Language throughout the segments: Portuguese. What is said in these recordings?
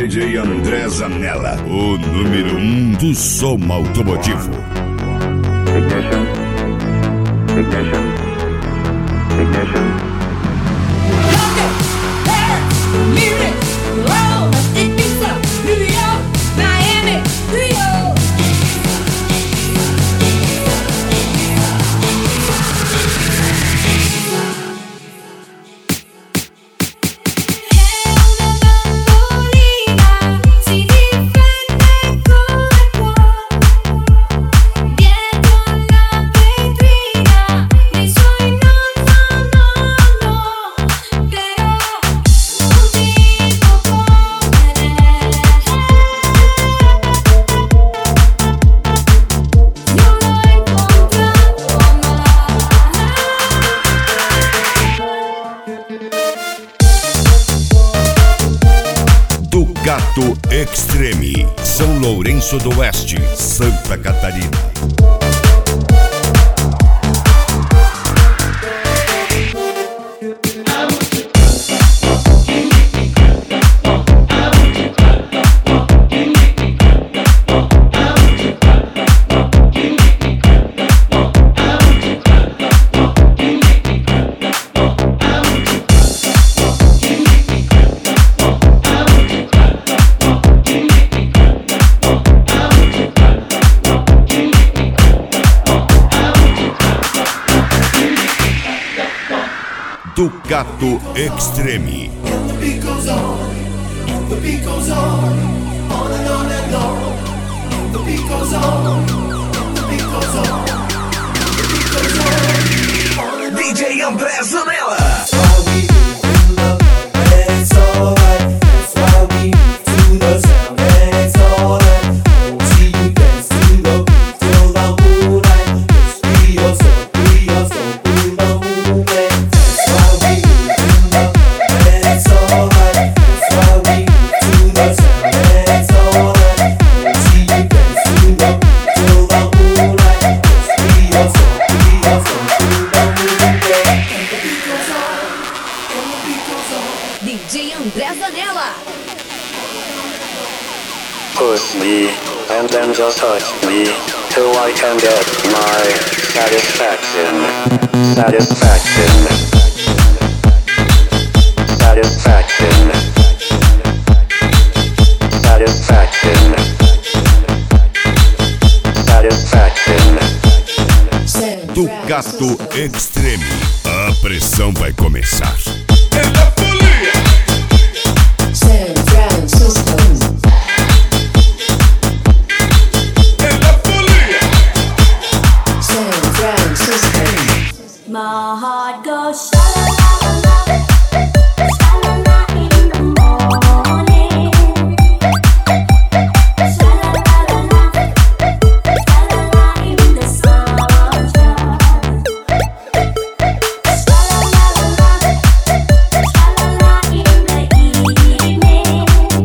DJ André Zanella, o número 1 do som automotivo. Ignition. Ignition. Ignition. Ducato Extreme, São Lourenço do Oeste, Santa Catarina. Ducato Extreme. And the beat goes on, and the beat goes on and on and on. And the beat goes on, and the beat goes on, and the beat goes on. DJ André Zanella. That's why we in love, and it's alright. That's why we do the sound, and it's alright. Won't see you dance to the beat till the moonlight. Just be yourself, be the movement. DJ André Zanella. Push me, and then just touch me, till I can get my satisfaction. Satisfaction. Satisfaction. Satisfaction. Satisfaction. Ducato Extreme, a pressão vai começar. My heart goes sha-la-la-la-la, sha-la-la in the morning. Sha-la-la-la-la, sha-la-la in the sunshine. Sha-la-la-la-la, sha-la-la in the evening.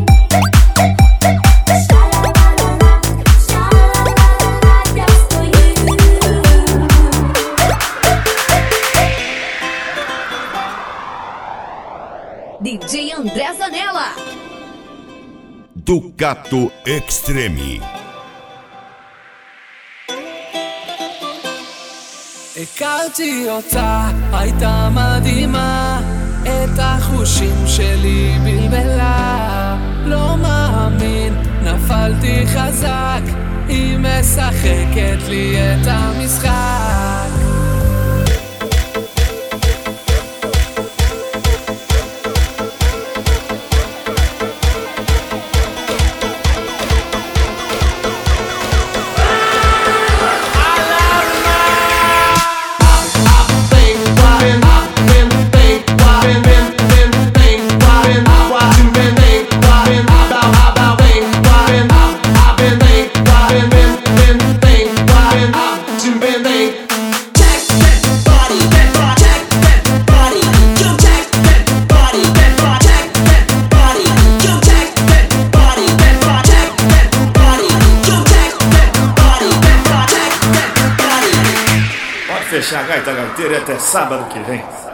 Sha-la-la-la-la, sha-la-la-la-la, just for you. DJ André Zanella. Ducato Extreme. הכרתי אותה, הייתה מדהימה, את החושים שלי בלבלה. לא מאמין, נפלתי חזק, היא משחקת לי את המשחק. Fechar a gaita gaiteira até sábado que vem.